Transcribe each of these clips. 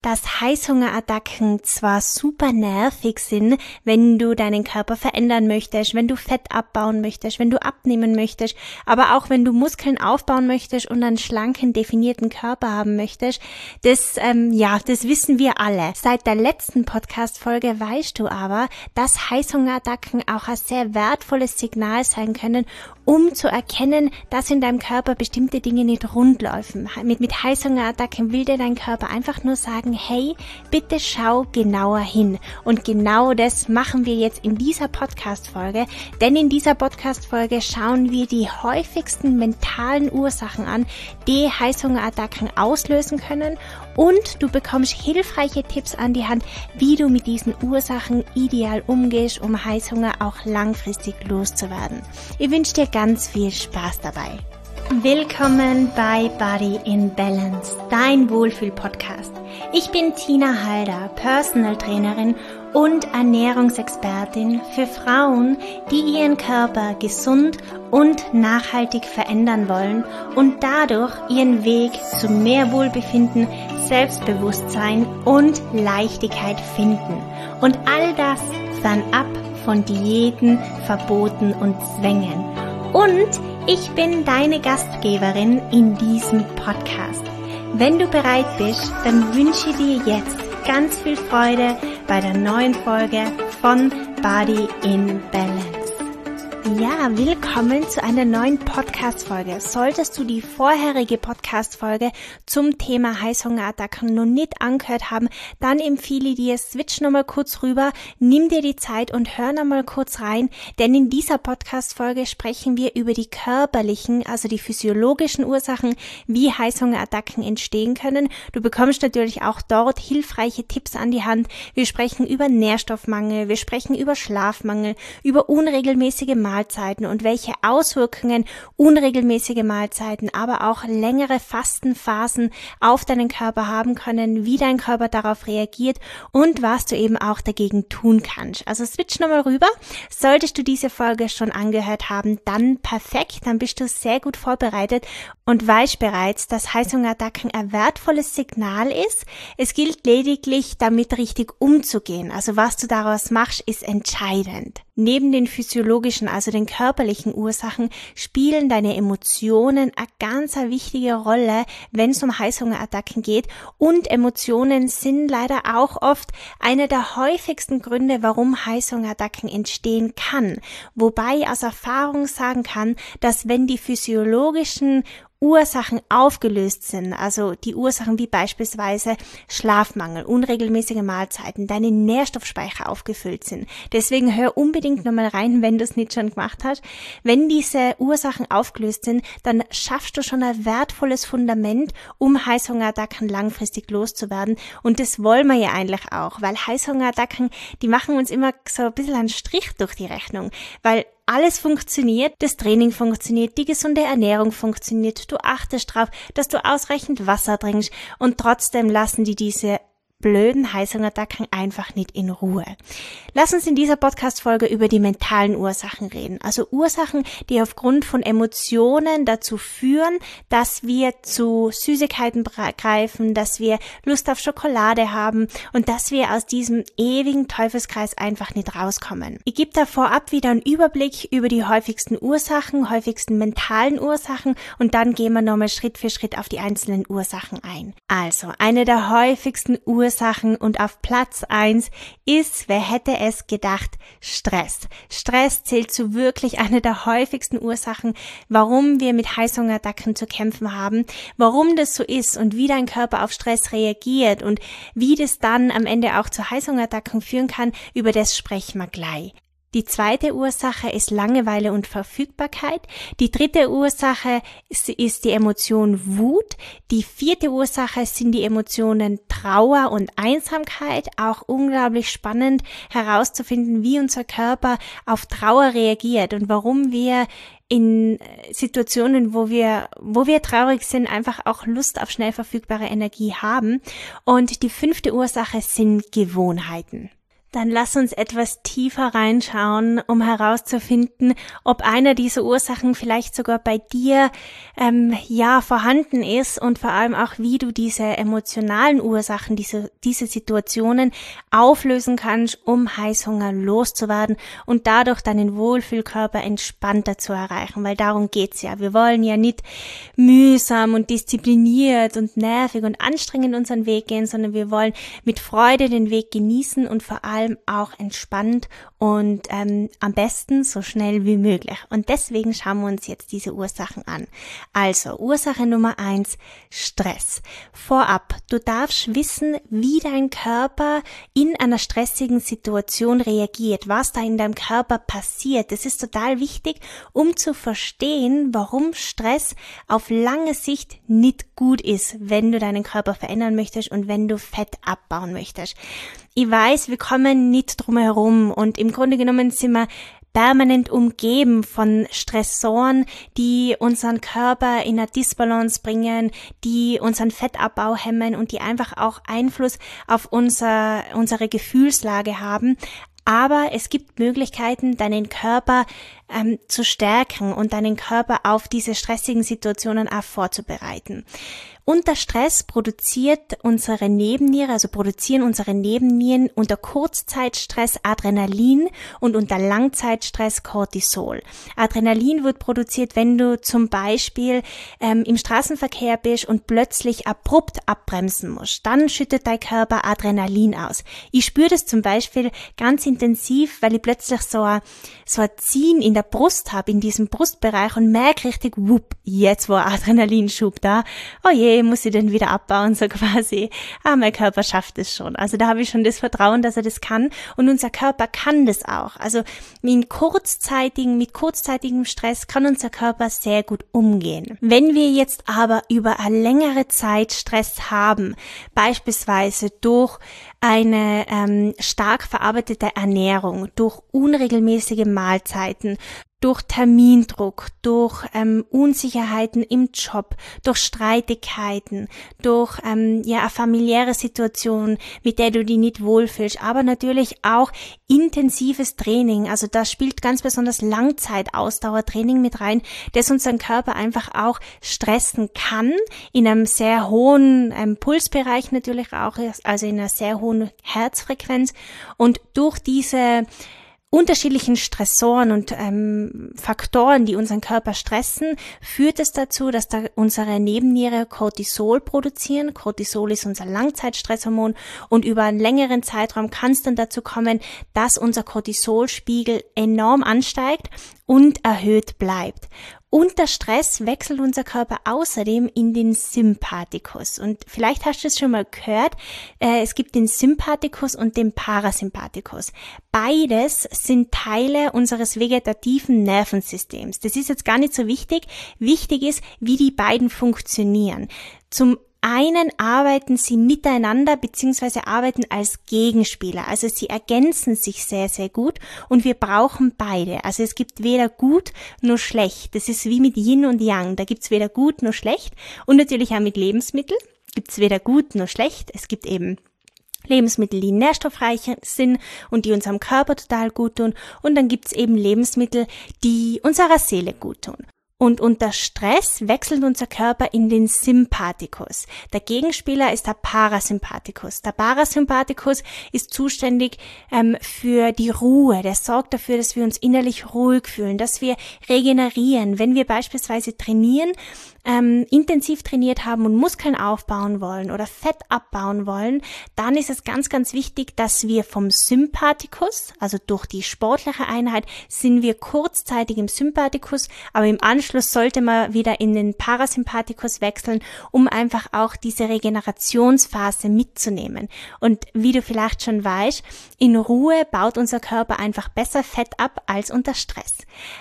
Dass Heißhungerattacken zwar super nervig sind, wenn du deinen Körper verändern möchtest, wenn du Fett abbauen möchtest, wenn du abnehmen möchtest, aber auch wenn du Muskeln aufbauen möchtest und einen schlanken, definierten Körper haben möchtest, das wissen wir alle. Seit der letzten Podcast-Folge weißt du aber, dass Heißhungerattacken auch ein sehr wertvolles Signal sein können, um zu erkennen, dass in deinem Körper bestimmte Dinge nicht rund laufen. Mit Heißhungerattacken will dir dein Körper einfach nur sagen, hey, bitte schau genauer hin. Und genau das machen wir jetzt in dieser Podcast-Folge, denn in dieser Podcast-Folge schauen wir die häufigsten mentalen Ursachen an, die Heißhungerattacken auslösen können, und du bekommst hilfreiche Tipps an die Hand, wie du mit diesen Ursachen ideal umgehst, um Heißhunger auch langfristig loszuwerden. Ich wünsche dir ganz viel Spaß dabei. Willkommen bei Body in Balance, dein Wohlfühl-Podcast. Ich bin Tina Halder, Personal Trainerin und Ernährungsexpertin für Frauen, die ihren Körper gesund und nachhaltig verändern wollen und dadurch ihren Weg zu mehr Wohlbefinden, Selbstbewusstsein und Leichtigkeit finden. Und all das fernab von Diäten, Verboten und Zwängen. Und ich bin deine Gastgeberin in diesem Podcast. Wenn du bereit bist, dann wünsche ich dir jetzt ganz viel Freude bei der neuen Folge von Body in Balance. Ja, willkommen zu einer neuen Podcast-Folge. Solltest du die vorherige Podcast-Folge zum Thema Heißhungerattacken noch nicht angehört haben, dann empfehle ich dir, switch nochmal kurz rüber, nimm dir die Zeit und hör nochmal kurz rein, denn in dieser Podcast-Folge sprechen wir über die körperlichen, also die physiologischen Ursachen, wie Heißhungerattacken entstehen können. Du bekommst natürlich auch dort hilfreiche Tipps an die Hand. Wir sprechen über Nährstoffmangel, wir sprechen über Schlafmangel, über unregelmäßige Mahlzeiten und welche Auswirkungen unregelmäßige Mahlzeiten, aber auch längere Fastenphasen auf deinen Körper haben können, wie dein Körper darauf reagiert und was du eben auch dagegen tun kannst. Also switch nochmal rüber. Solltest du diese Folge schon angehört haben, dann perfekt, dann bist du sehr gut vorbereitet und weißt bereits, dass Heißhungerattacken ein wertvolles Signal ist. Es gilt lediglich, damit richtig umzugehen. Also was du daraus machst, ist entscheidend. Neben den physiologischen, also den körperlichen Ursachen, spielen deine Emotionen eine ganz wichtige Rolle, wenn es um Heißhungerattacken geht. Und Emotionen sind leider auch oft einer der häufigsten Gründe, warum Heißhungerattacken entstehen kann. Wobei ich aus Erfahrung sagen kann, dass wenn die physiologischen Ursachen aufgelöst sind, also die Ursachen wie beispielsweise Schlafmangel, unregelmäßige Mahlzeiten, deine Nährstoffspeicher aufgefüllt sind. Deswegen hör unbedingt nochmal rein, wenn du es nicht schon gemacht hast. Wenn diese Ursachen aufgelöst sind, dann schaffst du schon ein wertvolles Fundament, um Heißhungerattacken langfristig loszuwerden. Und das wollen wir ja eigentlich auch, weil Heißhungerattacken, die machen uns immer so ein bisschen einen Strich durch die Rechnung, weil alles funktioniert, das Training funktioniert, die gesunde Ernährung funktioniert, du achtest darauf, dass du ausreichend Wasser trinkst und trotzdem lassen die diese blöden Heißhungerattacken einfach nicht in Ruhe. Lass uns in dieser Podcast-Folge über die mentalen Ursachen reden. Also Ursachen, die aufgrund von Emotionen dazu führen, dass wir zu Süßigkeiten greifen, dass wir Lust auf Schokolade haben und dass wir aus diesem ewigen Teufelskreis einfach nicht rauskommen. Ich gebe da vorab wieder einen Überblick über die häufigsten Ursachen, häufigsten mentalen Ursachen und dann gehen wir nochmal Schritt für Schritt auf die einzelnen Ursachen ein. Also, eine der häufigsten Ursachen und auf Platz 1 ist, wer hätte es gedacht, Stress. Stress zählt zu wirklich einer der häufigsten Ursachen, warum wir mit Heißhungerattacken zu kämpfen haben, warum das so ist und wie dein Körper auf Stress reagiert und wie das dann am Ende auch zu Heißhungerattacken führen kann, über das sprechen wir gleich. Die zweite Ursache ist Langeweile und Verfügbarkeit. Die dritte Ursache ist die Emotion Wut. Die vierte Ursache sind die Emotionen Trauer und Einsamkeit. Auch unglaublich spannend herauszufinden, wie unser Körper auf Trauer reagiert und warum wir in Situationen, wo wir traurig sind, einfach auch Lust auf schnell verfügbare Energie haben. Und die fünfte Ursache sind Gewohnheiten. Dann lass uns etwas tiefer reinschauen, um herauszufinden, ob einer dieser Ursachen vielleicht sogar bei dir vorhanden ist und vor allem auch, wie du diese emotionalen Ursachen, diese Situationen auflösen kannst, um Heißhunger loszuwerden und dadurch deinen Wohlfühlkörper entspannter zu erreichen, weil darum geht's ja. Wir wollen ja nicht mühsam und diszipliniert und nervig und anstrengend unseren Weg gehen, sondern wir wollen mit Freude den Weg genießen und vor allem auch entspannt und am besten so schnell wie möglich. Und deswegen schauen wir uns jetzt diese Ursachen an. Also Ursache Nummer 1, Stress. Vorab, du darfst wissen, wie dein Körper in einer stressigen Situation reagiert, was da in deinem Körper passiert. Das ist total wichtig, um zu verstehen, warum Stress auf lange Sicht nicht gut ist, wenn du deinen Körper verändern möchtest und wenn du Fett abbauen möchtest. Ich weiß, wir kommen nicht drum herum und im Grunde genommen sind wir permanent umgeben von Stressoren, die unseren Körper in eine Disbalance bringen, die unseren Fettabbau hemmen und die einfach auch Einfluss auf unsere Gefühlslage haben. Aber es gibt Möglichkeiten, deinen Körper zu stärken und deinen Körper auf diese stressigen Situationen auch vorzubereiten. Unter Stress produzieren unsere Nebennieren unter Kurzzeitstress Adrenalin und unter Langzeitstress Cortisol. Adrenalin wird produziert, wenn du zum Beispiel im Straßenverkehr bist und plötzlich abrupt abbremsen musst. Dann schüttet dein Körper Adrenalin aus. Ich spüre das zum Beispiel ganz intensiv, weil ich plötzlich so ein Ziehen in der Brust habe, in diesem Brustbereich und merke richtig, jetzt war Adrenalinschub da. Oh je, muss ich den wieder abbauen, so quasi. Mein Körper schafft es schon. Also da habe ich schon das Vertrauen, dass er das kann und unser Körper kann das auch. Also mit kurzzeitigem Stress kann unser Körper sehr gut umgehen. Wenn wir jetzt aber über eine längere Zeit Stress haben, beispielsweise durch eine stark verarbeitete Ernährung, durch unregelmäßige Mahlzeiten, durch Termindruck, durch Unsicherheiten im Job, durch Streitigkeiten, durch eine familiäre Situation, mit der du dich nicht wohlfühlst, aber natürlich auch intensives Training. Also da spielt ganz besonders Langzeitausdauertraining mit rein, das unseren Körper einfach auch stressen kann, in einem sehr hohen Pulsbereich natürlich auch, also in einer sehr hohen Herzfrequenz. Und durch diese unterschiedlichen Stressoren und Faktoren, die unseren Körper stressen, führt es dazu, dass da unsere Nebenniere Cortisol produzieren. Cortisol ist unser Langzeitstresshormon und über einen längeren Zeitraum kann es dann dazu kommen, dass unser Cortisolspiegel enorm ansteigt und erhöht bleibt. Unter Stress wechselt unser Körper außerdem in den Sympathikus. Und vielleicht hast du es schon mal gehört, es gibt den Sympathikus und den Parasympathikus. Beides sind Teile unseres vegetativen Nervensystems. Das ist jetzt gar nicht so wichtig. Wichtig ist, wie die beiden funktionieren. Zum einen arbeiten sie miteinander bzw. arbeiten als Gegenspieler. Also sie ergänzen sich sehr, sehr gut und wir brauchen beide. Also es gibt weder gut noch schlecht. Das ist wie mit Yin und Yang. Da gibt's weder gut noch schlecht und natürlich auch mit Lebensmitteln gibt's weder gut noch schlecht. Es gibt eben Lebensmittel, die nährstoffreich sind und die unserem Körper total gut tun. Und dann gibt's eben Lebensmittel, die unserer Seele gut tun. Und unter Stress wechselt unser Körper in den Sympathikus. Der Gegenspieler ist der Parasympathikus. Der Parasympathikus ist zuständig für die Ruhe. Der sorgt dafür, dass wir uns innerlich ruhig fühlen, dass wir regenerieren. Wenn wir beispielsweise trainieren, intensiv trainiert haben und Muskeln aufbauen wollen oder Fett abbauen wollen, dann ist es ganz, ganz wichtig, dass wir vom Sympathikus, also durch die sportliche Einheit, sind wir kurzzeitig im Sympathikus, aber im Anschluss sollte man wieder in den Parasympathikus wechseln, um einfach auch diese Regenerationsphase mitzunehmen. Und wie du vielleicht schon weißt, in Ruhe baut unser Körper einfach besser Fett ab als unter Stress.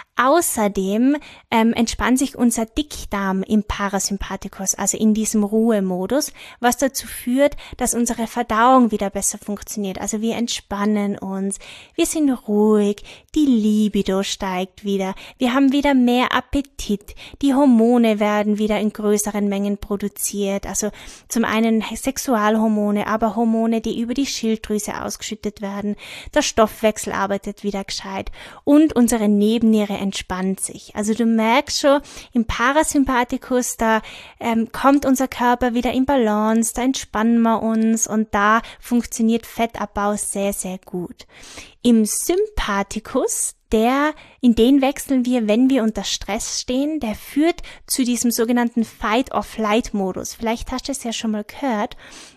Außerdem entspannt sich unser Dickdarm im Parasympathikus, also in diesem Ruhemodus, was dazu führt, dass unsere Verdauung wieder besser funktioniert. Also wir entspannen uns, wir sind ruhig, die Libido steigt wieder, wir haben wieder mehr Appetit, Appetit, die Hormone werden wieder in größeren Mengen produziert, also zum einen Sexualhormone, aber Hormone, die über die Schilddrüse ausgeschüttet werden, der Stoffwechsel arbeitet wieder gescheit und unsere Nebenniere entspannt sich. Also du merkst schon, im Parasympathikus, da kommt unser Körper wieder in Balance, da entspannen wir uns und da funktioniert Fettabbau sehr, sehr gut. Im Sympathikus, in den wechseln wir, wenn wir unter Stress stehen, der führt zu diesem sogenannten Fight-or-Flight-Modus. Vielleicht hast du es ja schon mal gehört.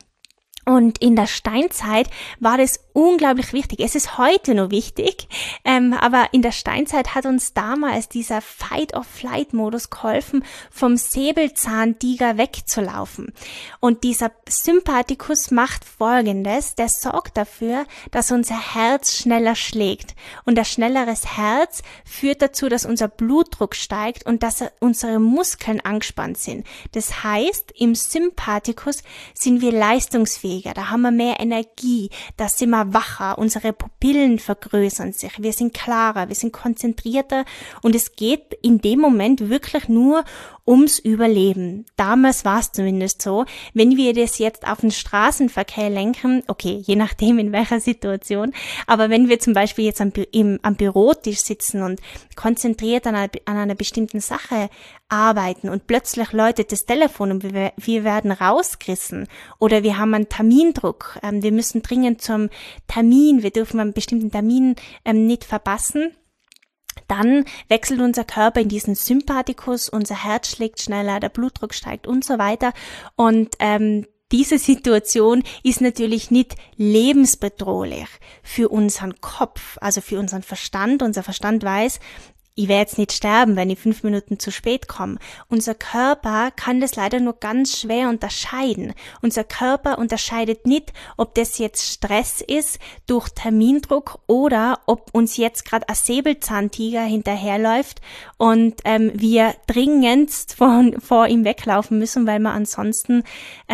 Und in der Steinzeit war das unglaublich wichtig. Es ist heute noch wichtig, aber in der Steinzeit hat uns damals dieser Fight-or-Flight-Modus geholfen, vom Säbelzahntiger wegzulaufen. Und dieser Sympathikus macht Folgendes, der sorgt dafür, dass unser Herz schneller schlägt. Und ein schnelleres Herz führt dazu, dass unser Blutdruck steigt und dass unsere Muskeln angespannt sind. Das heißt, im Sympathikus sind wir leistungsfähig. Da haben wir mehr Energie, da sind wir wacher, unsere Pupillen vergrößern sich, wir sind klarer, wir sind konzentrierter und es geht in dem Moment wirklich nur ums Überleben. Damals war es zumindest so. Wenn wir das jetzt auf den Straßenverkehr lenken, okay, je nachdem in welcher Situation, aber wenn wir zum Beispiel jetzt am Bürotisch sitzen und konzentriert an einer bestimmten Sache arbeiten und plötzlich läutet das Telefon und wir werden rausgerissen oder wir haben einen Termindruck, wir müssen dringend zum Termin, wir dürfen einen bestimmten Termin nicht verpassen, dann wechselt unser Körper in diesen Sympathikus, unser Herz schlägt schneller, der Blutdruck steigt und so weiter und diese Situation ist natürlich nicht lebensbedrohlich für unseren Kopf, also für unseren Verstand. Unser Verstand weiß, ich werde jetzt nicht sterben, wenn ich 5 Minuten zu spät komme. Unser Körper kann das leider nur ganz schwer unterscheiden. Unser Körper unterscheidet nicht, ob das jetzt Stress ist durch Termindruck oder ob uns jetzt gerade ein Säbelzahntiger hinterherläuft und wir dringendst vor ihm weglaufen müssen, weil wir ansonsten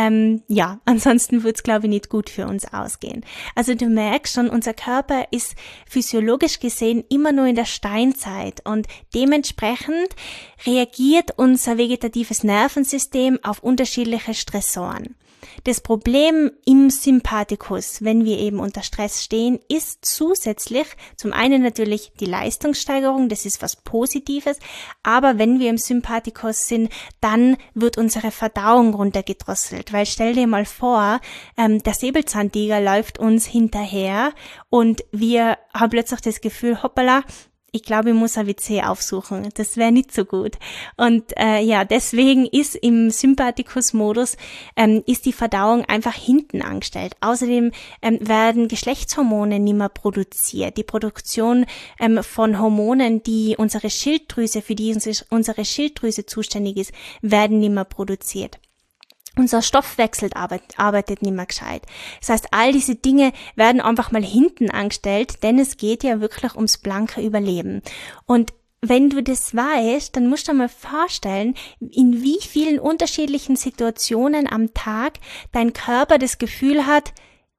wird es, glaube ich, nicht gut für uns ausgehen. Also du merkst schon, unser Körper ist physiologisch gesehen immer nur in der Steinzeit. Und dementsprechend reagiert unser vegetatives Nervensystem auf unterschiedliche Stressoren. Das Problem im Sympathikus, wenn wir eben unter Stress stehen, ist zusätzlich zum einen natürlich die Leistungssteigerung, das ist was Positives, aber wenn wir im Sympathikus sind, dann wird unsere Verdauung runtergedrosselt, weil stell dir mal vor, der Säbelzahntiger läuft uns hinterher und wir haben plötzlich das Gefühl, hoppala, ich glaube, ich muss ein WC aufsuchen. Das wäre nicht so gut. Und deswegen ist im Sympathikus-Modus ist die Verdauung einfach hinten angestellt. Außerdem werden Geschlechtshormone nicht mehr produziert. Die Produktion von Hormonen, die unsere Schilddrüse, für die unsere Schilddrüse zuständig ist, werden nicht mehr produziert. Unser Stoffwechsel arbeitet nicht mehr gescheit. Das heißt, all diese Dinge werden einfach mal hinten angestellt, denn es geht ja wirklich ums blanke Überleben. Und wenn du das weißt, dann musst du dir mal vorstellen, in wie vielen unterschiedlichen Situationen am Tag dein Körper das Gefühl hat,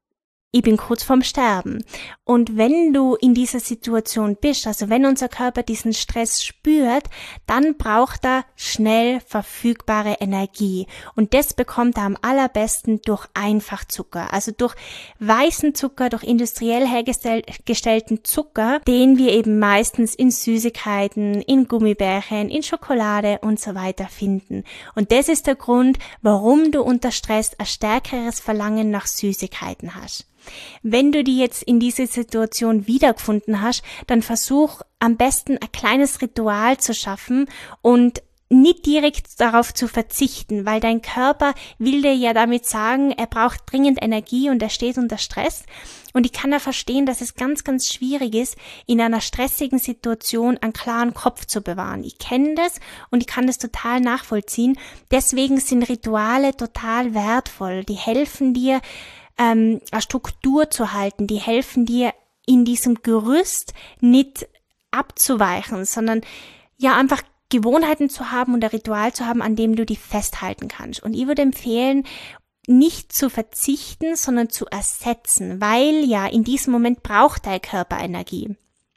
ich bin kurz vorm Sterben. Und wenn du in dieser Situation bist, also wenn unser Körper diesen Stress spürt, dann braucht er schnell verfügbare Energie. Und das bekommt er am allerbesten durch Einfachzucker, also durch weißen Zucker, durch industriell hergestellten Zucker, den wir eben meistens in Süßigkeiten, in Gummibärchen, in Schokolade und so weiter finden. Und das ist der Grund, warum du unter Stress ein stärkeres Verlangen nach Süßigkeiten hast. Wenn du die jetzt in dieser Situation wiedergefunden hast, dann versuch am besten ein kleines Ritual zu schaffen und nicht direkt darauf zu verzichten, weil dein Körper will dir ja damit sagen, er braucht dringend Energie und er steht unter Stress. Und ich kann ja verstehen, dass es ganz, ganz schwierig ist, in einer stressigen Situation einen klaren Kopf zu bewahren. Ich kenne das und ich kann das total nachvollziehen. Deswegen sind Rituale total wertvoll. Die helfen dir, eine Struktur zu halten, die helfen dir, in diesem Gerüst nicht abzuweichen, sondern ja einfach Gewohnheiten zu haben und ein Ritual zu haben, an dem du die festhalten kannst. Und ich würde empfehlen, nicht zu verzichten, sondern zu ersetzen, weil ja in diesem Moment braucht dein Körper Energie.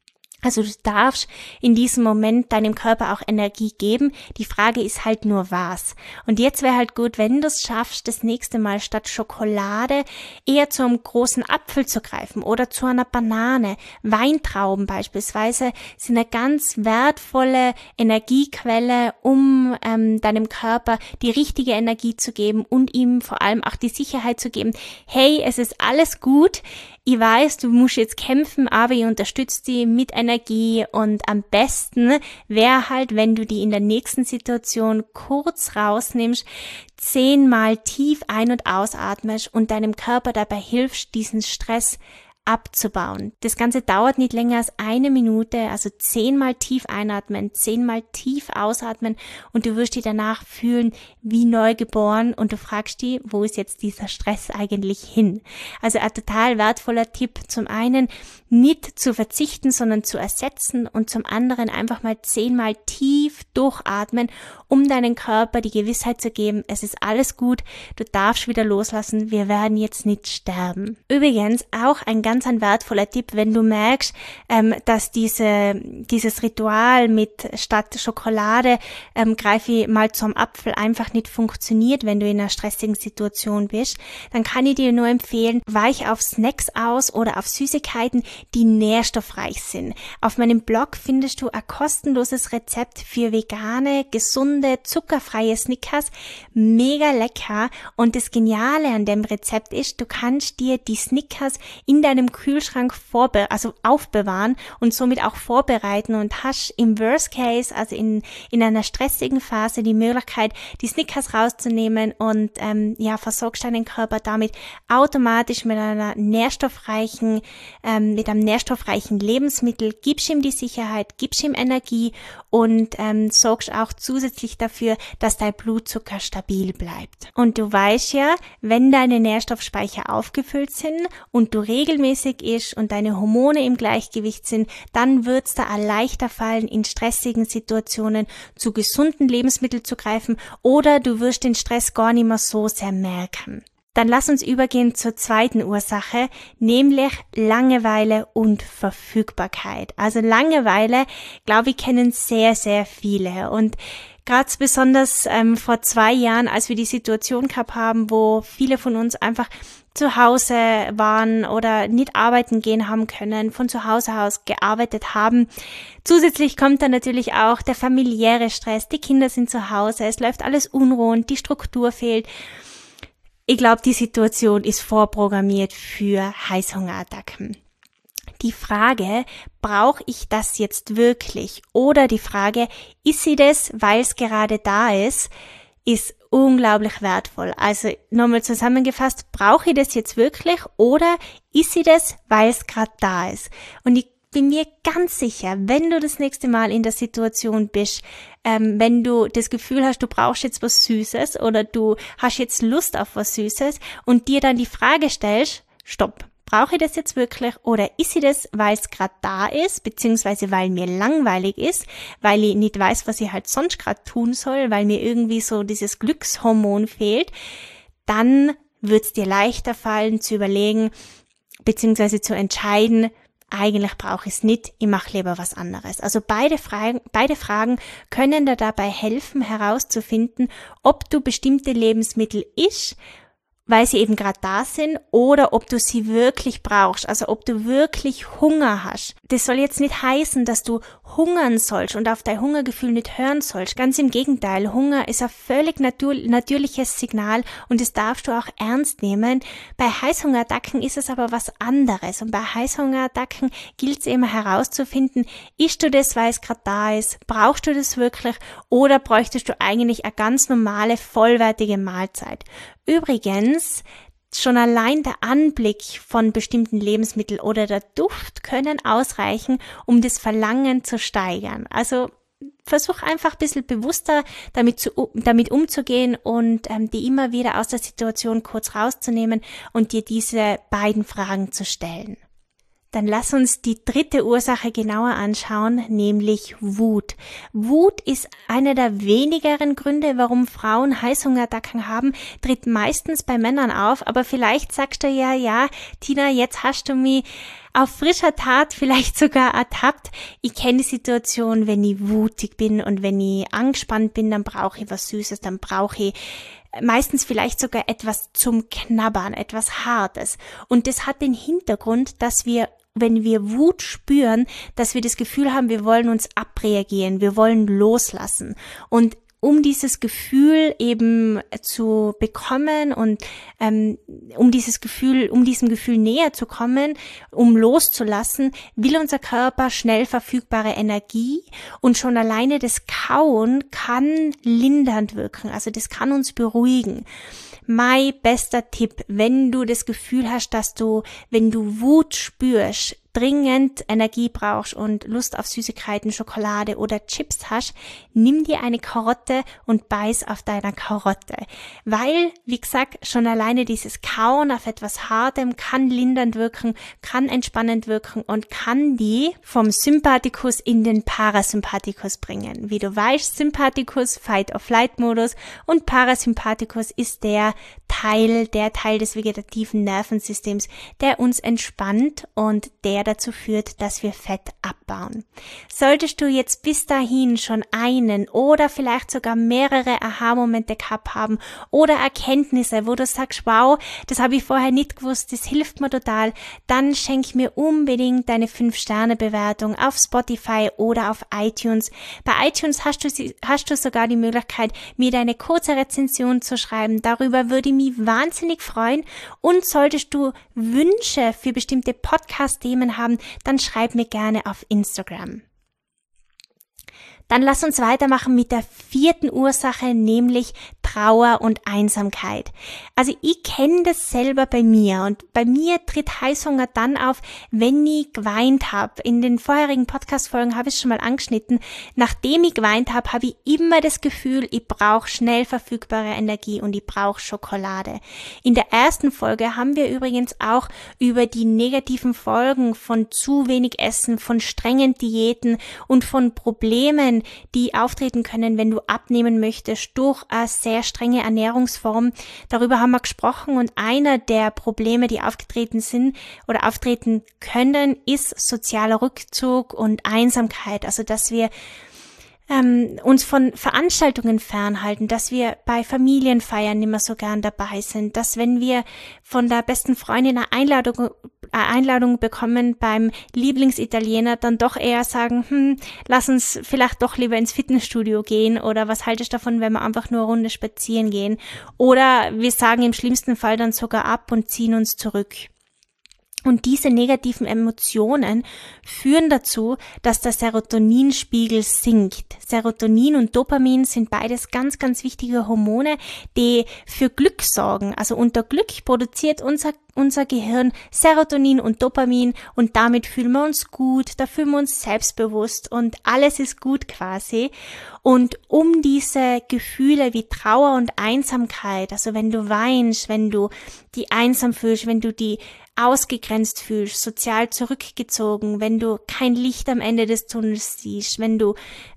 Also du darfst in diesem Moment deinem Körper auch Energie geben. Die Frage ist halt nur was. Und jetzt wäre halt gut, wenn du es schaffst, das nächste Mal statt Schokolade eher zu einem großen Apfel zu greifen oder zu einer Banane. Weintrauben beispielsweise sind eine ganz wertvolle Energiequelle, um deinem Körper die richtige Energie zu geben und ihm vor allem auch die Sicherheit zu geben, hey, es ist alles gut. Ich weiß, du musst jetzt kämpfen, aber ich unterstütze dich mit Energie und am besten wäre halt, wenn du die in der nächsten Situation kurz rausnimmst, 10-mal tief ein- und ausatmest und deinem Körper dabei hilfst, diesen Stress abzubauen. Das Ganze dauert nicht länger als 1 Minute, also 10-mal tief einatmen, 10-mal tief ausatmen und du wirst dich danach fühlen wie neugeboren und du fragst dich, wo ist jetzt dieser Stress eigentlich hin? Also ein total wertvoller Tipp, zum einen nicht zu verzichten, sondern zu ersetzen und zum anderen einfach mal 10-mal tief durchatmen, um deinen Körper die Gewissheit zu geben, es ist alles gut, du darfst wieder loslassen, wir werden jetzt nicht sterben. Übrigens auch ein ganz ein wertvoller Tipp, wenn du merkst, dass dieses Ritual mit statt Schokolade greife ich mal zum Apfel einfach nicht funktioniert, wenn du in einer stressigen Situation bist, dann kann ich dir nur empfehlen, weich auf Snacks aus oder auf Süßigkeiten, die nährstoffreich sind. Auf meinem Blog findest du ein kostenloses Rezept für vegane, gesunde, zuckerfreie Snickers. Mega lecker. Und das Geniale an dem Rezept ist, du kannst dir die Snickers in deinem Kühlschrank aufbewahren und somit auch vorbereiten und hast im Worst Case, also in einer stressigen Phase, die Möglichkeit, die Snickers rauszunehmen und versorgst deinen Körper damit automatisch mit einem nährstoffreichen Lebensmittel, gibst ihm die Sicherheit, gibst ihm Energie und sorgst auch zusätzlich dafür, dass dein Blutzucker stabil bleibt. Und du weißt ja, wenn deine Nährstoffspeicher aufgefüllt sind und du regelmäßig ist und deine Hormone im Gleichgewicht sind, dann wird's da leichter fallen, in stressigen Situationen zu gesunden Lebensmitteln zu greifen oder du wirst den Stress gar nicht mehr so sehr merken. Dann lass uns übergehen zur zweiten Ursache, nämlich Langeweile und Verfügbarkeit. Also Langeweile, glaube ich, kennen sehr, sehr viele und ganz besonders vor 2 Jahren, als wir die Situation gehabt haben, wo viele von uns einfach zu Hause waren oder nicht arbeiten gehen haben können, von zu Hause aus gearbeitet haben. Zusätzlich kommt dann natürlich auch der familiäre Stress, die Kinder sind zu Hause, es läuft alles unruhend, die Struktur fehlt. Ich glaube, die Situation ist vorprogrammiert für Heißhungerattacken. Die Frage, brauche ich das jetzt wirklich? Oder die Frage, ist sie das, weil es gerade da ist unglaublich wertvoll. Also nochmal zusammengefasst, brauche ich das jetzt wirklich oder ist sie das, weil es gerade da ist? Und ich bin mir ganz sicher, wenn du das nächste Mal in der Situation bist, wenn du das Gefühl hast, du brauchst jetzt was Süßes oder du hast jetzt Lust auf was Süßes und dir dann die Frage stellst, stopp, brauche ich das jetzt wirklich oder ist sie das, weil es gerade da ist, beziehungsweise weil mir langweilig ist, weil ich nicht weiß, was ich halt sonst gerade tun soll, weil mir irgendwie so dieses Glückshormon fehlt, dann wird es dir leichter fallen zu überlegen, beziehungsweise zu entscheiden, eigentlich brauche ich es nicht, ich mache lieber was anderes. Also beide Fragen können dir dabei helfen, herauszufinden, ob du bestimmte Lebensmittel isst, weil sie eben gerade da sind oder ob du sie wirklich brauchst, also ob du wirklich Hunger hast. Das soll jetzt nicht heißen, dass du hungern sollst und auf dein Hungergefühl nicht hören sollst. Ganz im Gegenteil, Hunger ist ein völlig natürliches Signal und das darfst du auch ernst nehmen. Bei Heißhungerattacken ist es aber was anderes und bei Heißhungerattacken gilt es immer herauszufinden, isst du das, weil es gerade da ist, brauchst du das wirklich oder bräuchtest du eigentlich eine ganz normale, vollwertige Mahlzeit. Übrigens, schon allein der Anblick von bestimmten Lebensmitteln oder der Duft können ausreichen, um das Verlangen zu steigern. Also versuch einfach ein bisschen bewusster damit umzugehen und die immer wieder aus der Situation kurz rauszunehmen und dir diese beiden Fragen zu stellen. Dann lass uns die dritte Ursache genauer anschauen, nämlich Wut. Wut ist einer der wenigeren Gründe, warum Frauen Heißhungerattacken haben, tritt meistens bei Männern auf, aber vielleicht sagst du ja, Tina, jetzt hast du mich auf frischer Tat vielleicht sogar ertappt. Ich kenne die Situation, wenn ich wutig bin und wenn ich angespannt bin, dann brauche ich was Süßes, dann brauche ich meistens vielleicht sogar etwas zum Knabbern, etwas Hartes. Und das hat den Hintergrund, dass wir, wenn wir Wut spüren, dass wir das Gefühl haben, wir wollen uns abreagieren, wir wollen loslassen. Und um dieses Gefühl eben zu bekommen und um diesem Gefühl näher zu kommen, um loszulassen, will unser Körper schnell verfügbare Energie, und schon alleine das Kauen kann lindernd wirken, also das kann uns beruhigen. Mein bester Tipp, wenn du das Gefühl hast, dass du, wenn du Wut spürst, dringend Energie brauchst und Lust auf Süßigkeiten, Schokolade oder Chips hast, nimm dir eine Karotte und beiß auf deiner Karotte. Weil, wie gesagt, schon alleine dieses Kauen auf etwas Hartem kann lindernd wirken, kann entspannend wirken und kann die vom Sympathikus in den Parasympathikus bringen. Wie du weißt, Sympathikus, Fight-or-Flight-Modus, und Parasympathikus ist der Teil des vegetativen Nervensystems, der uns entspannt und der dazu führt, dass wir Fett abbauen. Solltest du jetzt bis dahin schon einen oder vielleicht sogar mehrere Aha-Momente gehabt haben oder Erkenntnisse, wo du sagst, wow, das habe ich vorher nicht gewusst, das hilft mir total, dann schenk mir unbedingt deine 5-Sterne-Bewertung auf Spotify oder auf iTunes. Bei iTunes hast du sogar die Möglichkeit, mir deine kurze Rezension zu schreiben. Darüber würde ich mich wahnsinnig freuen. Und solltest du Wünsche für bestimmte Podcast-Themen haben, dann schreib mir gerne auf Instagram. Dann lass uns weitermachen mit der 4. Ursache, nämlich Trauer und Einsamkeit. Also ich kenne das selber bei mir, und bei mir tritt Heißhunger dann auf, wenn ich geweint habe. In den vorherigen Podcast-Folgen habe ich es schon mal angeschnitten. Nachdem ich geweint habe, habe ich immer das Gefühl, ich brauche schnell verfügbare Energie und ich brauche Schokolade. In der ersten Folge haben wir übrigens auch über die negativen Folgen von zu wenig Essen, von strengen Diäten und von Problemen, die auftreten können, wenn du abnehmen möchtest, durch eine sehr strenge Ernährungsform. Darüber haben wir gesprochen, und einer der Probleme, die aufgetreten sind oder auftreten können, ist sozialer Rückzug und Einsamkeit. Also, dass wir uns von Veranstaltungen fernhalten, dass wir bei Familienfeiern nicht mehr so gern dabei sind, dass wenn wir von der besten Freundin eine Einladung bekommen beim Lieblingsitaliener, dann doch eher sagen, lass uns vielleicht doch lieber ins Fitnessstudio gehen, oder was haltest du davon, wenn wir einfach nur eine Runde spazieren gehen, oder wir sagen im schlimmsten Fall dann sogar ab und ziehen uns zurück. Und diese negativen Emotionen führen dazu, dass der Serotoninspiegel sinkt. Serotonin und Dopamin sind beides ganz, ganz wichtige Hormone, die für Glück sorgen. Also unter Glück produziert unser Gehirn Serotonin und Dopamin, und damit fühlen wir uns gut, da fühlen wir uns selbstbewusst und alles ist gut quasi. Und um diese Gefühle wie Trauer und Einsamkeit, also wenn du weinst, wenn du die einsam fühlst, wenn du die ausgegrenzt fühlst, sozial zurückgezogen, wenn du kein Licht am Ende des Tunnels siehst, wenn du,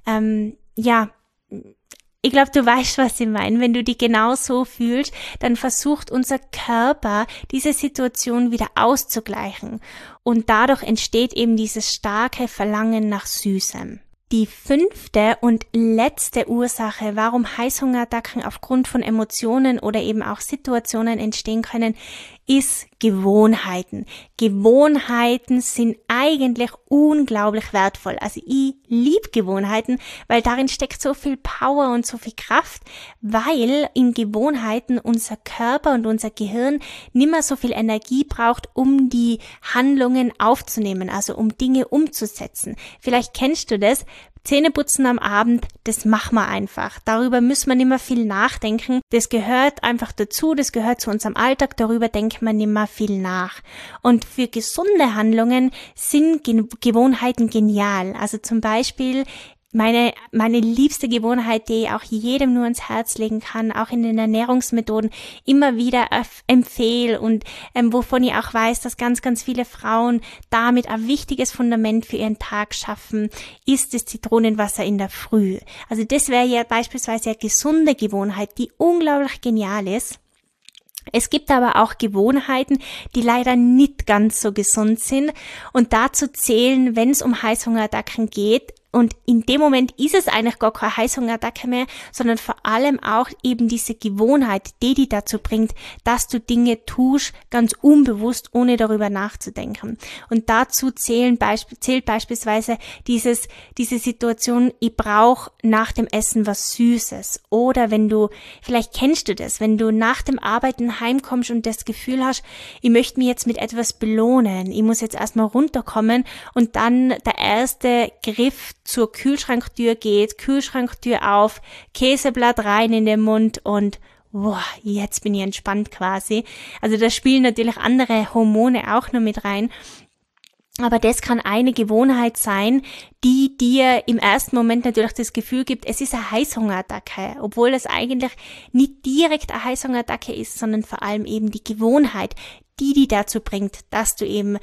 ich glaube, du weißt, was ich meine. Wenn du die genau so fühlst, dann versucht unser Körper, diese Situation wieder auszugleichen. Und dadurch entsteht eben dieses starke Verlangen nach Süßem. Die 5. und letzte Ursache, warum Heißhungerattacken aufgrund von Emotionen oder eben auch Situationen entstehen können, ist Gewohnheiten. Gewohnheiten sind eigentlich unglaublich wertvoll. Also ich liebe Gewohnheiten, weil darin steckt so viel Power und so viel Kraft, weil in Gewohnheiten unser Körper und unser Gehirn nimmer so viel Energie braucht, um die Handlungen aufzunehmen, also um Dinge umzusetzen. Vielleicht kennst du das. Zähneputzen am Abend, das machen wir einfach. Darüber müssen wir nicht mehr viel nachdenken. Das gehört einfach dazu, das gehört zu unserem Alltag, darüber denkt man nicht mehr viel nach. Und für gesunde Handlungen sind Gewohnheiten genial. Also zum Beispiel meine liebste Gewohnheit, die ich auch jedem nur ans Herz legen kann, auch in den Ernährungsmethoden immer wieder empfehle und wovon ich auch weiß, dass ganz, ganz viele Frauen damit ein wichtiges Fundament für ihren Tag schaffen, ist das Zitronenwasser in der Früh. Also das wäre ja beispielsweise eine gesunde Gewohnheit, die unglaublich genial ist. Es gibt aber auch Gewohnheiten, die leider nicht ganz so gesund sind und dazu zählen, wenn es um Heißhungerattacken geht. Und in dem Moment ist es eigentlich gar keine Heißhungerattacke mehr, sondern vor allem auch eben diese Gewohnheit, die dazu bringt, dass du Dinge tust, ganz unbewusst, ohne darüber nachzudenken. Und dazu zählt beispielsweise diese Situation, ich brauche nach dem Essen was Süßes. Oder vielleicht kennst du das, wenn du nach dem Arbeiten heimkommst und das Gefühl hast, ich möchte mich jetzt mit etwas belohnen, ich muss jetzt erstmal runterkommen und dann der erste Griff zur Kühlschranktür geht, Kühlschranktür auf, Käseblatt rein in den Mund und wow, jetzt bin ich entspannt quasi. Also da spielen natürlich andere Hormone auch noch mit rein. Aber das kann eine Gewohnheit sein, die dir im ersten Moment natürlich das Gefühl gibt, es ist eine Heißhungerattacke, obwohl es eigentlich nicht direkt eine Heißhungerattacke ist, sondern vor allem eben die Gewohnheit, die dazu bringt, dass du eben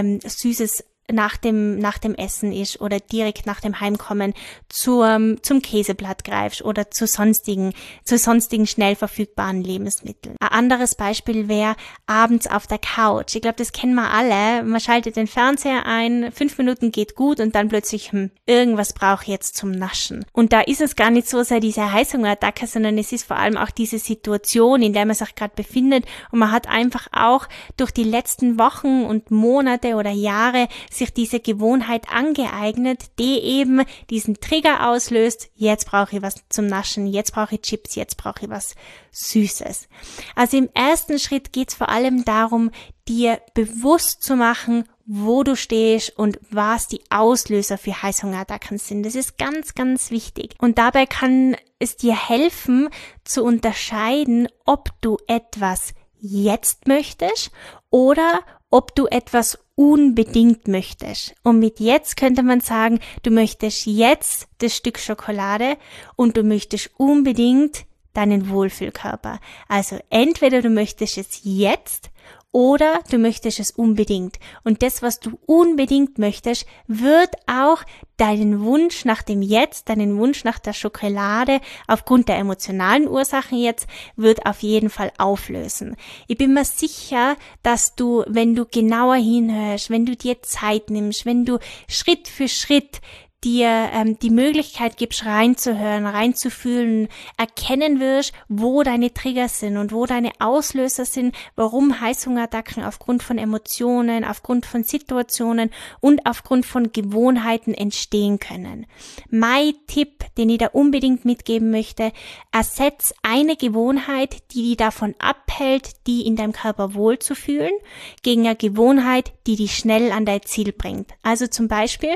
Süßes nach dem Essen ist oder direkt nach dem Heimkommen zum Käseblatt greifst oder zu sonstigen schnell verfügbaren Lebensmitteln. Ein anderes Beispiel wäre abends auf der Couch. Ich glaube, das kennen wir alle. Man schaltet den Fernseher ein, 5 Minuten geht gut und dann plötzlich, irgendwas brauche ich jetzt zum Naschen. Und da ist es gar nicht so sehr diese Heißhungerattacke, sondern es ist vor allem auch diese Situation, in der man sich gerade befindet und man hat einfach auch durch die letzten Wochen und Monate oder Jahre sich diese Gewohnheit angeeignet, die eben diesen Trigger auslöst, jetzt brauche ich was zum Naschen, jetzt brauche ich Chips, jetzt brauche ich was Süßes. Also im ersten Schritt geht es vor allem darum, dir bewusst zu machen, wo du stehst und was die Auslöser für Heißhungerattacken sind. Das ist ganz, ganz wichtig. Und dabei kann es dir helfen, zu unterscheiden, ob du etwas jetzt möchtest oder ob du etwas unbedingt möchtest. Und mit jetzt könnte man sagen, du möchtest jetzt das Stück Schokolade und du möchtest unbedingt deinen Wohlfühlkörper. Also entweder du möchtest es jetzt oder du möchtest es unbedingt. Und das, was du unbedingt möchtest, wird auch deinen Wunsch nach dem Jetzt, deinen Wunsch nach der Schokolade, aufgrund der emotionalen Ursachen jetzt, wird auf jeden Fall auflösen. Ich bin mir sicher, dass du, wenn du genauer hinhörst, wenn du dir Zeit nimmst, wenn du Schritt für Schritt dir die Möglichkeit gibst, reinzuhören, reinzufühlen, erkennen wirst, wo deine Trigger sind und wo deine Auslöser sind, warum Heißhungerattacken aufgrund von Emotionen, aufgrund von Situationen und aufgrund von Gewohnheiten entstehen können. Mein Tipp, den ich da unbedingt mitgeben möchte, ersetz eine Gewohnheit, die dich davon abhält, die in deinem Körper wohlzufühlen, gegen eine Gewohnheit, die dich schnell an dein Ziel bringt. Also zum Beispiel,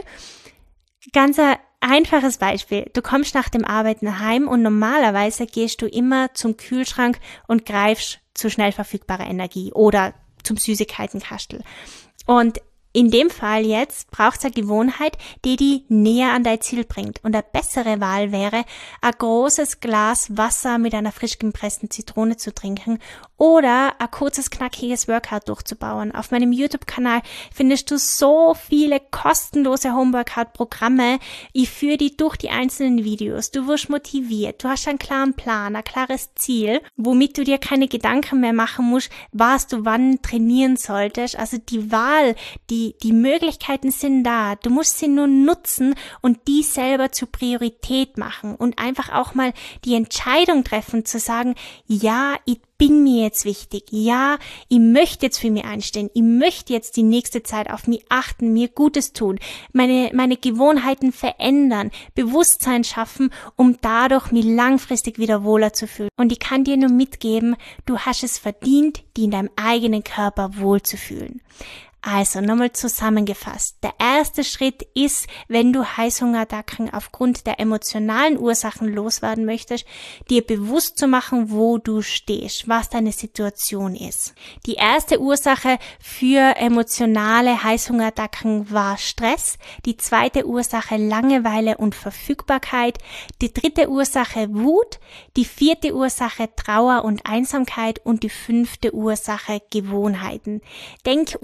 ganz ein einfaches Beispiel. Du kommst nach dem Arbeiten heim und normalerweise gehst du immer zum Kühlschrank und greifst zu schnell verfügbarer Energie oder zum Süßigkeitenkastel. Und in dem Fall jetzt braucht es eine Gewohnheit, die näher an dein Ziel bringt. Und eine bessere Wahl wäre, ein großes Glas Wasser mit einer frisch gepressten Zitrone zu trinken oder ein kurzes, knackiges Workout durchzubauen. Auf meinem YouTube-Kanal findest du so viele kostenlose Homeworkout-Programme. Ich führe die durch die einzelnen Videos. Du wirst motiviert. Du hast einen klaren Plan, ein klares Ziel, womit du dir keine Gedanken mehr machen musst, was du wann trainieren solltest. Also die Wahl, die Möglichkeiten sind da. Du musst sie nur nutzen und die selber zur Priorität machen und einfach auch mal die Entscheidung treffen, zu sagen, ja, ich bin mir jetzt wichtig. Ja, ich möchte jetzt für mich einstehen. Ich möchte jetzt die nächste Zeit auf mich achten, mir Gutes tun, meine Gewohnheiten verändern, Bewusstsein schaffen, um dadurch mich langfristig wieder wohler zu fühlen. Und ich kann dir nur mitgeben, du hast es verdient, dich in deinem eigenen Körper wohlzufühlen. Also nochmal zusammengefasst. Der erste Schritt ist, wenn du Heißhungerattacken aufgrund der emotionalen Ursachen loswerden möchtest, dir bewusst zu machen, wo du stehst, was deine Situation ist. Die erste Ursache für emotionale Heißhungerattacken war Stress. Die zweite Ursache Langeweile und Verfügbarkeit. Die dritte Ursache Wut. Die vierte Ursache Trauer und Einsamkeit und die fünfte Ursache Gewohnheiten. Denk unbedingt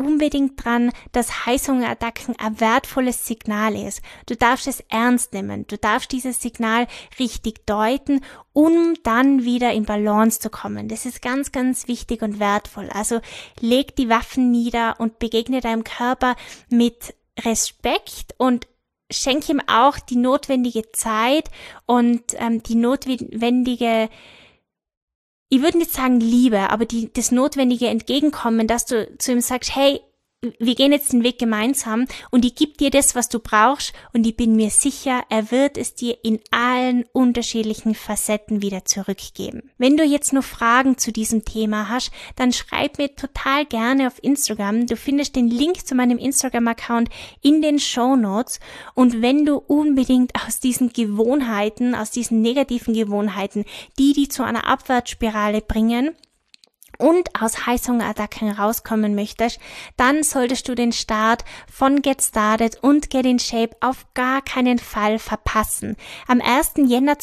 denk dran, dass Heißhungerattacken ein wertvolles Signal ist. Du darfst es ernst nehmen. Du darfst dieses Signal richtig deuten, um dann wieder in Balance zu kommen. Das ist ganz, ganz wichtig und wertvoll. Also leg die Waffen nieder und begegne deinem Körper mit Respekt und schenk ihm auch die notwendige Zeit und die notwendige, ich würde nicht sagen Liebe, aber das notwendige Entgegenkommen, dass du zu ihm sagst, hey, wir gehen jetzt den Weg gemeinsam und ich gebe dir das, was du brauchst und ich bin mir sicher, er wird es dir in allen unterschiedlichen Facetten wieder zurückgeben. Wenn du jetzt noch Fragen zu diesem Thema hast, dann schreib mir total gerne auf Instagram. Du findest den Link zu meinem Instagram-Account in den Shownotes und wenn du unbedingt aus diesen Gewohnheiten, aus diesen negativen Gewohnheiten, die zu einer Abwärtsspirale bringen, und aus Heißhungerattacken rauskommen möchtest, dann solltest du den Start von Get Started und Get in Shape auf gar keinen Fall verpassen. Am 1. Jänner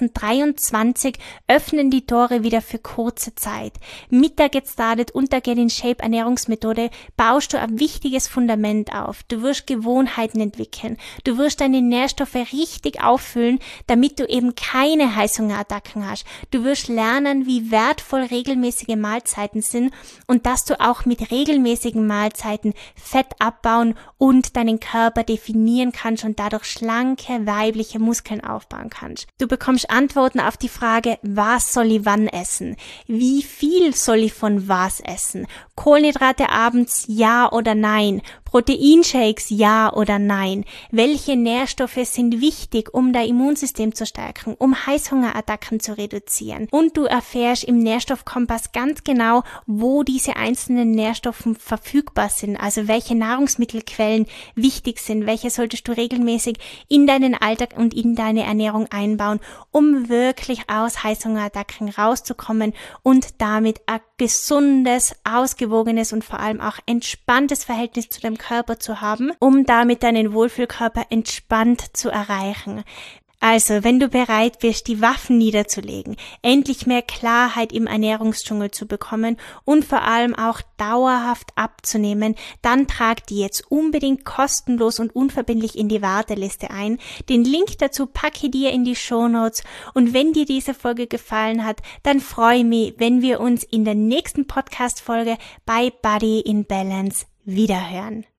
2023 öffnen die Tore wieder für kurze Zeit. Mit der Get Started und der Get in Shape Ernährungsmethode baust du ein wichtiges Fundament auf. Du wirst Gewohnheiten entwickeln. Du wirst deine Nährstoffe richtig auffüllen, damit du eben keine Heißhungerattacken hast. Du wirst lernen, wie wertvoll regelmäßige Mahlzeiten sind und dass du auch mit regelmäßigen Mahlzeiten Fett abbauen und deinen Körper definieren kannst und dadurch schlanke, weibliche Muskeln aufbauen kannst. Du bekommst Antworten auf die Frage, was soll ich wann essen? Wie viel soll ich von was essen? Kohlenhydrate abends, ja oder nein? Proteinshakes, ja oder nein? Welche Nährstoffe sind wichtig, um dein Immunsystem zu stärken, um Heißhungerattacken zu reduzieren? Und du erfährst im Nährstoffkompass ganz genau, wo diese einzelnen Nährstoffe verfügbar sind, also welche Nahrungsmittelquellen wichtig sind, welche solltest du regelmäßig in deinen Alltag und in deine Ernährung einbauen, um wirklich aus Heißhungerattacken rauszukommen und damit ein gesundes, ausgewogenes und vor allem auch entspanntes Verhältnis zu deinem Körper zu haben, um damit deinen Wohlfühlkörper entspannt zu erreichen. Also, wenn du bereit bist, die Waffen niederzulegen, endlich mehr Klarheit im Ernährungsdschungel zu bekommen und vor allem auch dauerhaft abzunehmen, dann trag die jetzt unbedingt kostenlos und unverbindlich in die Warteliste ein. Den Link dazu packe ich dir in die Shownotes und wenn dir diese Folge gefallen hat, dann freue ich mich, wenn wir uns in der nächsten Podcast-Folge bei Body in Balance wiederhören.